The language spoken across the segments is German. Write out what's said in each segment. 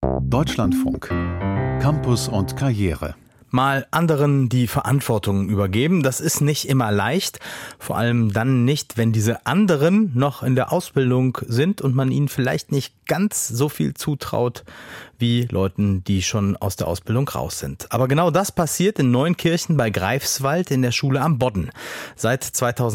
Deutschlandfunk. Campus und Karriere. Mal anderen die Verantwortung übergeben, das ist nicht immer leicht. Vor allem dann nicht, wenn diese anderen noch in der Ausbildung sind und man ihnen vielleicht nicht ganz so viel zutraut wie Leuten, die schon aus der Ausbildung raus sind. Aber genau das passiert in Neunkirchen bei Greifswald in der Schule am Bodden. Seit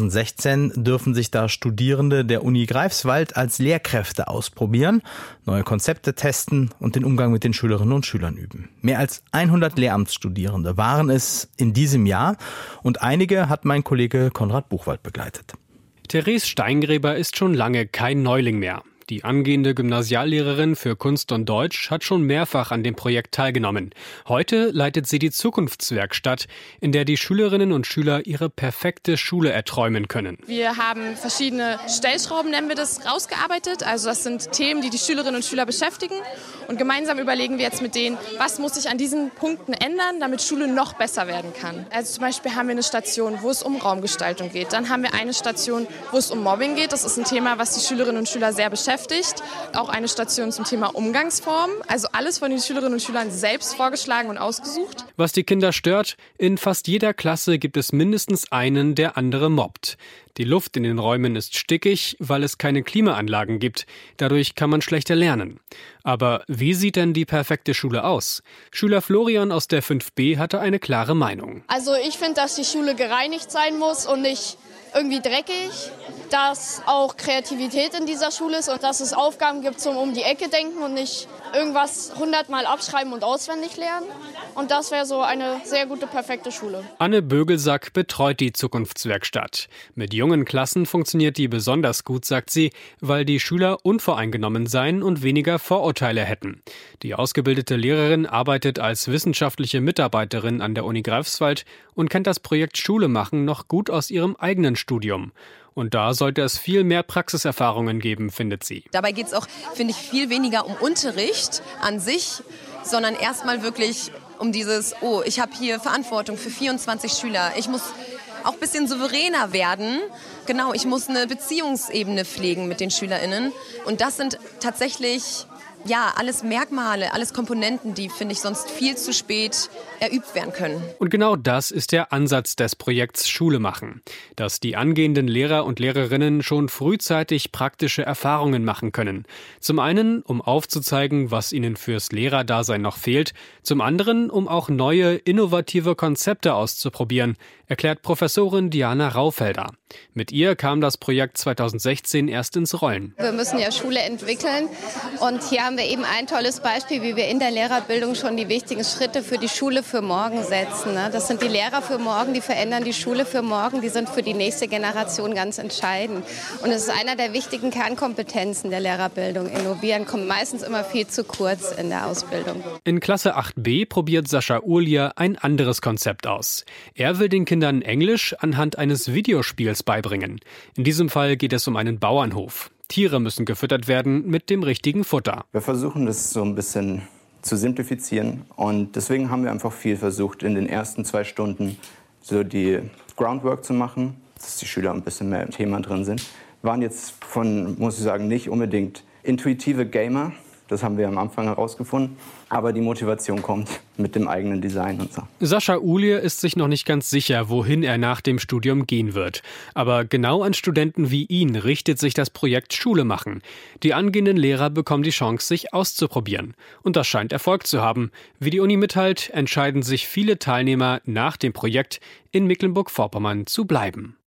2016 dürfen sich da Studierende der Uni Greifswald als Lehrkräfte ausprobieren, neue Konzepte testen und den Umgang mit den Schülerinnen und Schülern üben. Mehr als 100 Lehramtsstudierende waren es in diesem Jahr und einige hat mein Kollege Konrad Buchwald begleitet. Therese Steingräber ist schon lange kein Neuling mehr. Die angehende Gymnasiallehrerin für Kunst und Deutsch hat schon mehrfach an dem Projekt teilgenommen. Heute leitet sie die Zukunftswerkstatt, in der die Schülerinnen und Schüler ihre perfekte Schule erträumen können. Wir haben verschiedene Stellschrauben, nennen wir das, rausgearbeitet. Also das sind Themen, die die Schülerinnen und Schüler beschäftigen. Und gemeinsam überlegen wir jetzt mit denen, was muss sich an diesen Punkten ändern, damit Schule noch besser werden kann. Also zum Beispiel haben wir eine Station, wo es um Raumgestaltung geht. Dann haben wir eine Station, wo es um Mobbing geht. Das ist ein Thema, was die Schülerinnen und Schüler sehr beschäftigt. Auch eine Station zum Thema Umgangsformen. Also alles von den Schülerinnen und Schülern selbst vorgeschlagen und ausgesucht. Was die Kinder stört, in fast jeder Klasse gibt es mindestens einen, der andere mobbt. Die Luft in den Räumen ist stickig, weil es keine Klimaanlagen gibt. Dadurch kann man schlechter lernen. Aber wie sieht denn die perfekte Schule aus? Schüler Florian aus der 5b hatte eine klare Meinung. Also ich finde, dass die Schule gereinigt sein muss und nicht irgendwie dreckig, dass auch Kreativität in dieser Schule ist und dass es Aufgaben gibt zum um die Ecke denken und nicht irgendwas 100-mal abschreiben und auswendig lernen. Und das wäre so eine sehr gute, perfekte Schule. Anne Bögelsack betreut die Zukunftswerkstatt. Mit jungen Klassen funktioniert die besonders gut, sagt sie, weil die Schüler unvoreingenommen seien und weniger Vorurteile hätten. Die ausgebildete Lehrerin arbeitet als wissenschaftliche Mitarbeiterin an der Uni Greifswald und kennt das Projekt Schule machen noch gut aus ihrem eigenen Studium. Und da sollte es viel mehr Praxiserfahrungen geben, findet sie. Dabei geht es auch, finde ich, viel weniger um Unterricht an sich, sondern erstmal wirklich um dieses, ich habe hier Verantwortung für 24 Schüler. Ich muss auch ein bisschen souveräner werden. Genau, ich muss eine Beziehungsebene pflegen mit den SchülerInnen. Und das sind tatsächlich alles Merkmale, alles Komponenten, die, finde ich, sonst viel zu spät erübt werden können. Und genau das ist der Ansatz des Projekts Schule machen. Dass die angehenden Lehrer und Lehrerinnen schon frühzeitig praktische Erfahrungen machen können. Zum einen, um aufzuzeigen, was ihnen fürs Lehrerdasein noch fehlt. Zum anderen, um auch neue, innovative Konzepte auszuprobieren, erklärt Professorin Diana Raufelder. Mit ihr kam das Projekt 2016 erst ins Rollen. Wir müssen ja Schule entwickeln und hier haben wir eben ein tolles Beispiel, wie wir in der Lehrerbildung schon die wichtigen Schritte für die Schule für morgen setzen. Das sind die Lehrer für morgen, die verändern die Schule für morgen, die sind für die nächste Generation ganz entscheidend. Und es ist einer der wichtigen Kernkompetenzen der Lehrerbildung. Innovieren kommt meistens immer viel zu kurz in der Ausbildung. In Klasse 8b probiert Sascha Urlier ein anderes Konzept aus. Er will den Kindern Englisch anhand eines Videospiels beibringen. In diesem Fall geht es um einen Bauernhof. Tiere müssen gefüttert werden mit dem richtigen Futter. Wir versuchen das so ein bisschen zu simplifizieren und deswegen haben wir einfach viel versucht, in den ersten 2 Stunden so die Groundwork zu machen, dass die Schüler ein bisschen mehr im Thema drin sind. Waren jetzt muss ich sagen, nicht unbedingt intuitive Gamer. Das haben wir am Anfang herausgefunden. Aber die Motivation kommt mit dem eigenen Design und so. Sascha Uhlier ist sich noch nicht ganz sicher, wohin er nach dem Studium gehen wird. Aber genau an Studenten wie ihn richtet sich das Projekt Schule machen. Die angehenden Lehrer bekommen die Chance, sich auszuprobieren. Und das scheint Erfolg zu haben. Wie die Uni mitteilt, entscheiden sich viele Teilnehmer nach dem Projekt in Mecklenburg-Vorpommern zu bleiben.